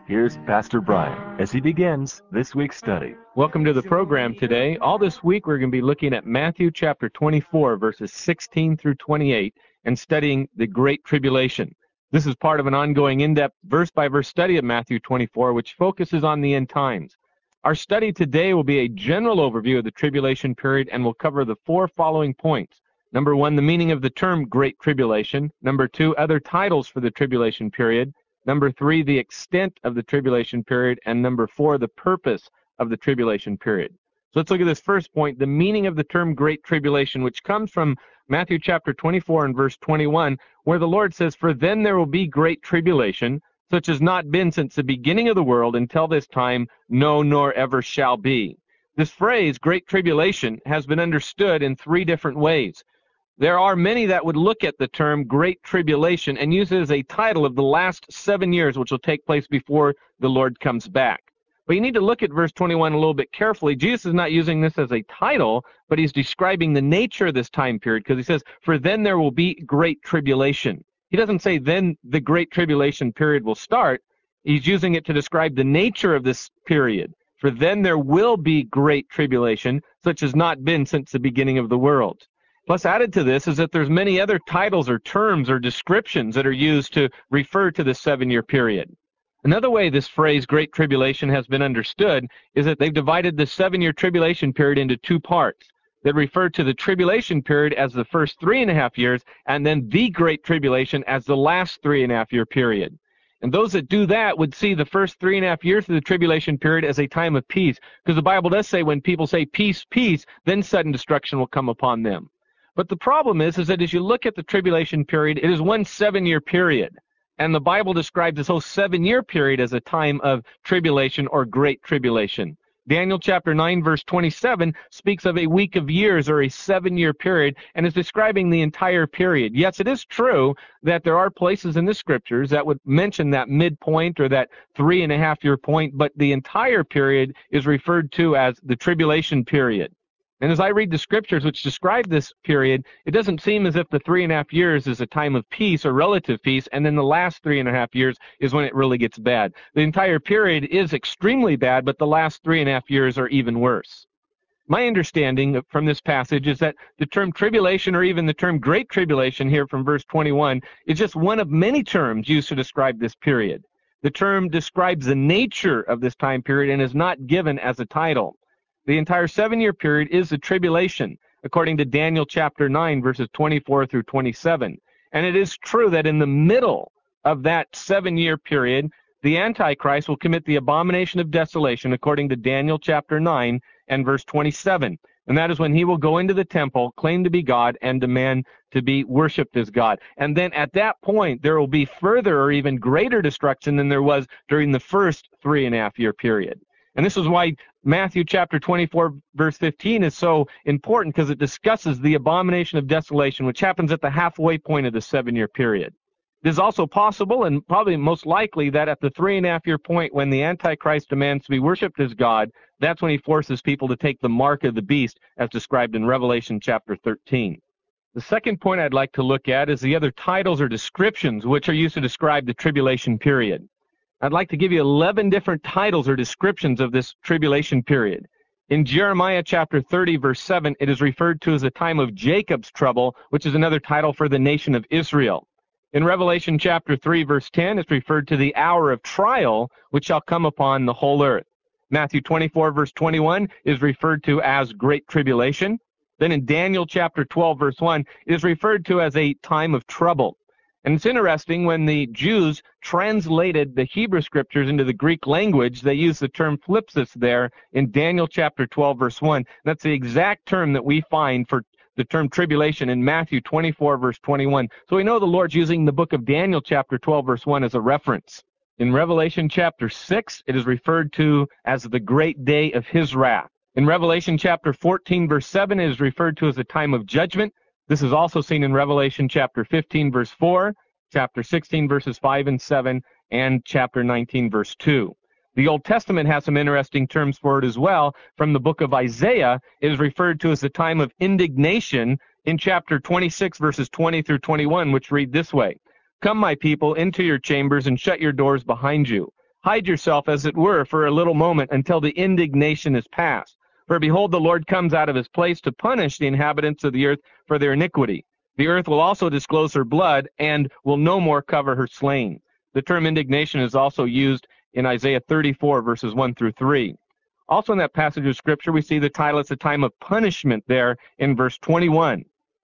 Here's Pastor Brian as he begins this week's study. Welcome to the program today. All this week we're going to be looking at Matthew chapter 24, verses 16 through 28, and studying the Great Tribulation. This is part of an ongoing in-depth verse-by-verse study of Matthew 24, which focuses on the end times. Our study today will be a general overview of the tribulation period and will cover the four following points. Number one, the meaning of the term Great Tribulation. Number two, other titles for the tribulation period. Number three, the extent of the tribulation period. And number four, the purpose of the tribulation period. So let's look at this first point, the meaning of the term Great Tribulation, which comes from Matthew chapter 24 and verse 21, where the Lord says, "For then there will be great tribulation, such as not been since the beginning of the world until this time, no, nor ever shall be." This phrase, Great Tribulation, has been understood in three different ways. There are many that would look at the term Great Tribulation and use it as a title of the last 7 years, which will take place before the Lord comes back. But you need to look at verse 21 a little bit carefully. Jesus is not using this as a title, but he's describing the nature of this time period, because he says, "For then there will be great tribulation." He doesn't say then the Great Tribulation period will start. He's using it to describe the nature of this period. For then there will be great tribulation, such as not been since the beginning of the world. Plus, added to this is that there's many other titles or terms or descriptions that are used to refer to the 7-year period. Another way this phrase, Great Tribulation, has been understood is that they've divided the 7-year tribulation period into two parts that refer to the tribulation period as the first 3.5 years, and then the Great Tribulation as the last 3.5-year period. And those that do that would see the first 3.5 years of the tribulation period as a time of peace, because the Bible does say when people say peace, peace, then sudden destruction will come upon them. But the problem is that as you look at the tribulation period, it is one 7-year period. And the Bible describes this whole 7-year period as a time of tribulation or great tribulation. Daniel chapter 9, verse 27 speaks of a week of years or a 7-year period and is describing the entire period. Yes, it is true that there are places in the scriptures that would mention that midpoint or that 3.5-year point, but the entire period is referred to as the tribulation period. And as I read the scriptures which describe this period, it doesn't seem as if the 3.5 years is a time of peace or relative peace, and then the last 3.5 years is when it really gets bad. The entire period is extremely bad, but the last 3.5 years are even worse. My understanding from this passage is that the term tribulation, or even the term Great Tribulation here from verse 21, is just one of many terms used to describe this period. The term describes the nature of this time period and is not given as a title. The entire 7-year period is the tribulation, according to Daniel chapter 9, verses 24 through 27. And it is true that in the middle of that 7-year period, the Antichrist will commit the abomination of desolation, according to Daniel chapter 9 and verse 27. And that is when he will go into the temple, claim to be God, and demand to be worshipped as God. And then at that point, there will be further or even greater destruction than there was during the first 3.5-year period. And this is why Matthew chapter 24, verse 15 is so important, because it discusses the abomination of desolation, which happens at the halfway point of the 7-year period. It is also possible, and probably most likely, that at the 3.5-year point when the Antichrist demands to be worshipped as God, that's when he forces people to take the mark of the beast, as described in Revelation chapter 13. The second point I'd like to look at is the other titles or descriptions which are used to describe the tribulation period. I'd like to give you 11 different titles or descriptions of this tribulation period. In Jeremiah chapter 30, verse 7, it is referred to as a time of Jacob's trouble, which is another title for the nation of Israel. In Revelation chapter 3, verse 10, it's referred to the hour of trial, which shall come upon the whole earth. Matthew 24, verse 21 is referred to as Great Tribulation. Then in Daniel chapter 12, verse 1, it is referred to as a time of trouble. And it's interesting, when the Jews translated the Hebrew scriptures into the Greek language, they used the term thlipsis there in Daniel chapter 12, verse 1. That's the exact term that we find for the term tribulation in Matthew 24, verse 21. So we know the Lord's using the book of Daniel chapter 12, verse 1 as a reference. In Revelation chapter 6, it is referred to as the great day of his wrath. In Revelation chapter 14, verse 7, it is referred to as a time of judgment. This is also seen in Revelation chapter 15, verse 4, chapter 16, verses 5 and 7, and chapter 19, verse 2. The Old Testament has some interesting terms for it as well. From the book of Isaiah, it is referred to as the time of indignation in chapter 26, verses 20 through 21, which read this way: "Come, my people, into your chambers and shut your doors behind you. hide yourself, as it were, for a little moment until the indignation is past. For behold, the Lord comes out of his place to punish the inhabitants of the earth for their iniquity. The earth will also disclose her blood and will no more cover her slain. The term indignation is also used in Isaiah 34, verses 1 through 3. Also in that passage of Scripture, we see the title, it's a time of punishment there in verse 21.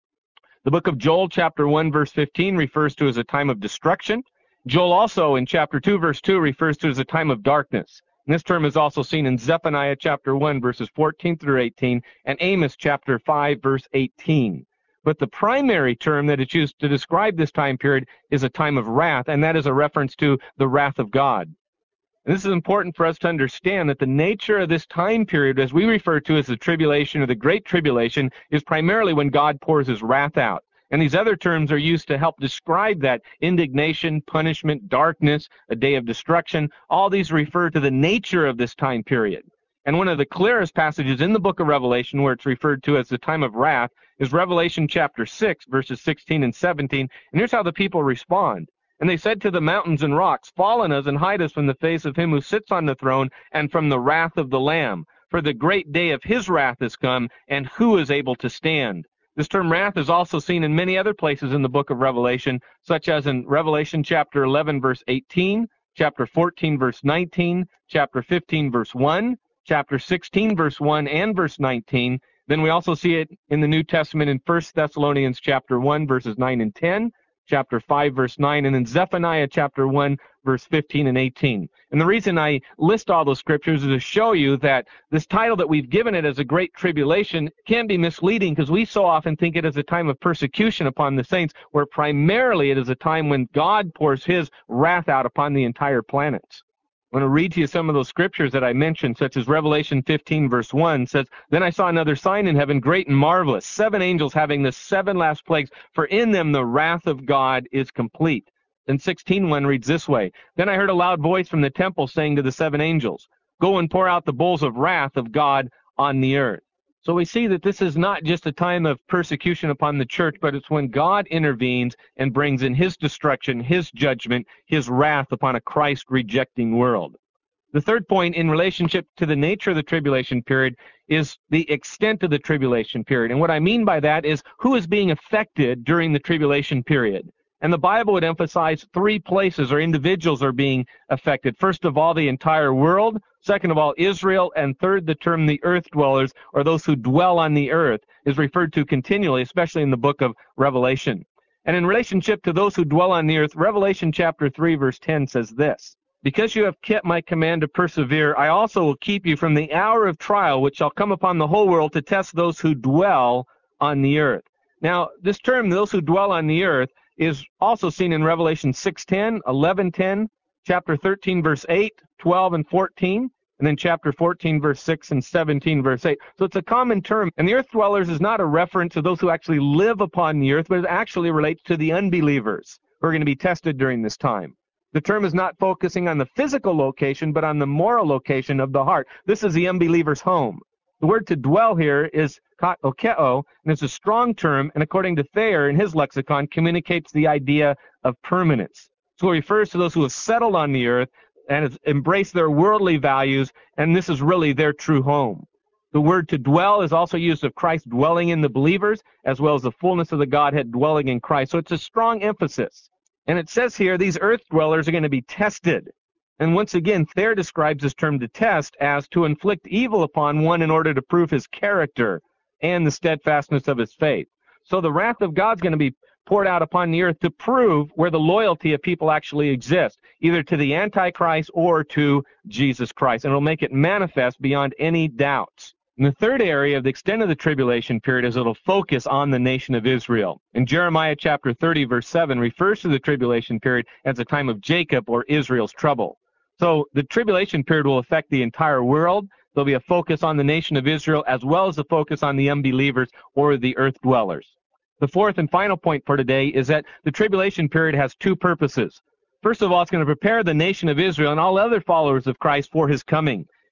The book of Joel, chapter 1, verse 15, refers to as a time of destruction. Joel also, in chapter 2, verse 2, refers to as a time of darkness. And this term is also seen in Zephaniah, chapter 1, verses 14 through 18, and Amos, chapter 5, verse 18. But the primary term that is used to describe this time period is a time of wrath, and that is a reference to the wrath of God. And this is important for us to understand that the nature of this time period, as we refer to as the tribulation or the Great Tribulation, is primarily when God pours his wrath out. And these other terms are used to help describe that: indignation, punishment, darkness, a day of destruction. All these refer to the nature of this time period. And one of the clearest passages in the book of Revelation where it's referred to as the time of wrath is Revelation chapter 6, verses 16 and 17. And here's how the people respond. And they said to the mountains and rocks, fall on us and hide us from the face of him who sits on the throne and from the wrath of the Lamb. For the great day of his wrath is come, and who is able to stand? This term wrath is also seen in many other places in the book of Revelation, such as in Revelation chapter 11, verse 18, chapter 14, verse 19, chapter 15, verse 1, chapter 16, verse 1 and verse 19. Then we also see it in the New Testament in 1 Thessalonians chapter 1, verses 9 and 10, chapter 5, verse 9, and in Zephaniah chapter 1, verse 15 and 18. And the reason I list all those scriptures is to show you that this title that we've given it as a Great Tribulation can be misleading, because we so often think it as a time of persecution upon the saints, where primarily it is a time when God pours his wrath out upon the entire planet. I want to read to you some of those scriptures that I mentioned, such as Revelation 15, verse 1 says, Then I saw another sign in heaven, great and marvelous, 7 angels having the 7 last plagues, for in them the wrath of God is complete. Then 16:1 reads this way, Then I heard a loud voice from the temple saying to the 7 angels, Go and pour out the bowls of wrath of God on the earth. So we see that this is not just a time of persecution upon the church, but it's when God intervenes and brings in his destruction, his judgment, his wrath upon a Christ-rejecting world. The third point in relationship to the nature of the tribulation period is the extent of the tribulation period. And what I mean by that is who is being affected during the tribulation period. And the Bible would emphasize 3 places or individuals are being affected. First of all, the entire world. Second of all, Israel. And third, the term the earth dwellers, or those who dwell on the earth, is referred to continually, especially in the book of Revelation. And in relationship to those who dwell on the earth, Revelation chapter 3, verse 10 says this, Because you have kept my command to persevere, I also will keep you from the hour of trial which shall come upon the whole world to test those who dwell on the earth. Now, this term, those who dwell on the earth, is also seen in Revelation 6:10, 11:10, chapter 13, verse 8, 12, and 14, and then chapter 14, verse 6, and 17, verse 8. So it's a common term, and the earth dwellers is not a reference to those who actually live upon the earth, but it actually relates to the unbelievers who are going to be tested during this time. The term is not focusing on the physical location, but on the moral location of the heart. This is the unbeliever's home. The word to dwell here is katokeo, and it's a strong term, and according to Thayer in his lexicon, communicates the idea of permanence. So it refers to those who have settled on the earth and have embraced their worldly values, and this is really their true home. The word to dwell is also used of Christ dwelling in the believers, as well as the fullness of the Godhead dwelling in Christ. So it's a strong emphasis. And it says here, these earth dwellers are going to be tested. And once again, Thayer describes this term to test as to inflict evil upon one in order to prove his character and the steadfastness of his faith. So the wrath of God's going to be poured out upon the earth to prove where the loyalty of people actually exists, either to the Antichrist or to Jesus Christ. And it'll make it manifest beyond any doubts. And the third area of the extent of the tribulation period is it'll focus on the nation of Israel. In Jeremiah chapter 30, verse 7, refers to the tribulation period as a time of Jacob or Israel's trouble. So the tribulation period will affect the entire world. There'll be a focus on the nation of Israel as well as a focus on the unbelievers or the earth dwellers. The fourth and final point for today is that the tribulation period has 2 purposes. First of all, it's going to prepare the nation of Israel and all other followers of Christ for his coming.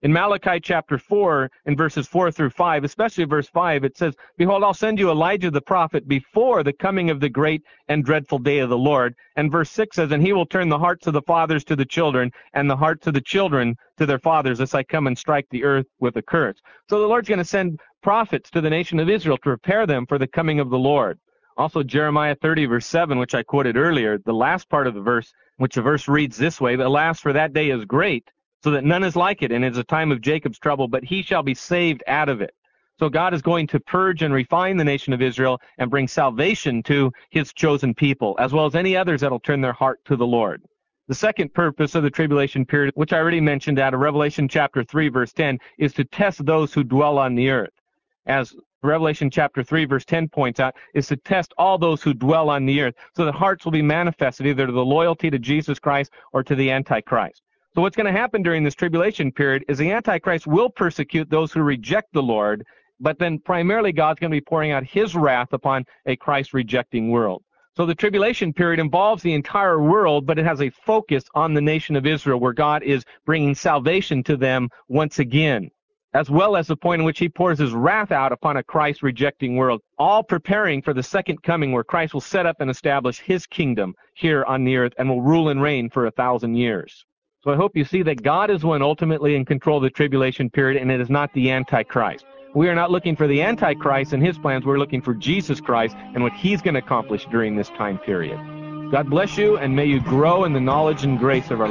In Malachi chapter 4, in verses 4 through 5, especially verse 5, it says, "Behold, I'll send you Elijah the prophet before the coming of the great and dreadful day of the Lord." And verse 6 says, "And he will turn the hearts of the fathers to the children, and the hearts of the children to their fathers, as I come and strike the earth with a curse." So the Lord's going to send prophets to the nation of Israel to prepare them for the coming of the Lord. Also, Jeremiah 30, verse 7, which I quoted earlier, the last part of the verse, which the verse reads this way, "Alas, for that day is great, so that none is like it, and it is a time of Jacob's trouble, but he shall be saved out of it." So God is going to purge and refine the nation of Israel and bring salvation to his chosen people, as well as any others that will turn their heart to the Lord. The second purpose of the tribulation period, which I already mentioned out of Revelation chapter 3, verse 10, is to test those who dwell on the earth. As Revelation chapter 3, verse 10 points out, is to test all those who dwell on the earth, so that hearts will be manifested either to the loyalty to Jesus Christ or to the Antichrist. So what's going to happen during this tribulation period is the Antichrist will persecute those who reject the Lord, but then primarily God's going to be pouring out his wrath upon a Christ-rejecting world. So the tribulation period involves the entire world, but it has a focus on the nation of Israel, where God is bringing salvation to them once again, as well as the point in which he pours his wrath out upon a Christ-rejecting world, all preparing for the second coming, where Christ will set up and establish his kingdom here on the earth and will rule and reign for 1,000 years. So I hope you see that God is the one ultimately in control of the tribulation period, and it is not the Antichrist. We are not looking for the Antichrist and his plans. We're looking for Jesus Christ and what he's going to accomplish during this time period. God bless you, and may you grow in the knowledge and grace of our